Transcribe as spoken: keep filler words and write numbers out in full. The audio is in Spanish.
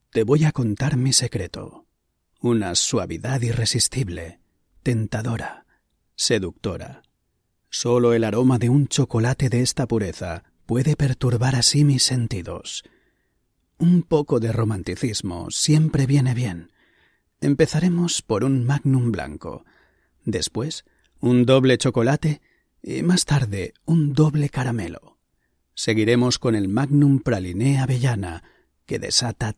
Te voy a contar mi secreto. Una suavidad irresistible, tentadora, seductora. Solo el aroma de un chocolate de esta pureza puede perturbar así mis sentidos. Un poco de romanticismo siempre viene bien. Empezaremos por un magnum blanco, después un doble chocolate y más tarde un doble caramelo. Seguiremos con el magnum praliné avellana, que desata